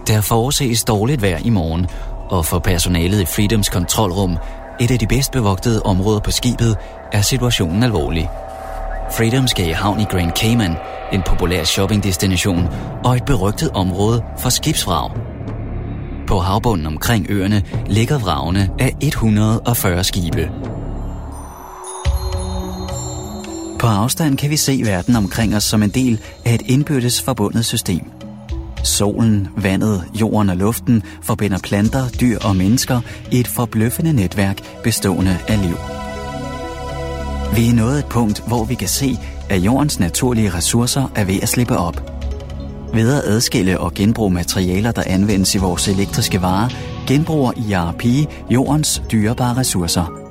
Der forudses dårligt vejr i morgen, og for personalet i Freedoms kontrolrum, et af de bedst bevogtede områder på skibet, er situationen alvorlig. Freedom skal i havn i Grand Cayman, en populær shoppingdestination og et berygtet område for skibsvrag. På havbunden omkring øerne ligger vragene af 140 skibe. På afstand kan vi se verden omkring os som en del af et indbyrdes forbundet system. Solen, vandet, jorden og luften forbinder planter, dyr og mennesker i et forbløffende netværk bestående af liv. Vi er nået et punkt, hvor vi kan se, at jordens naturlige ressourcer er ved at slippe op. Ved at adskille og genbruge materialer, der anvendes i vores elektriske varer, genbruger IRP jordens dyrebare ressourcer.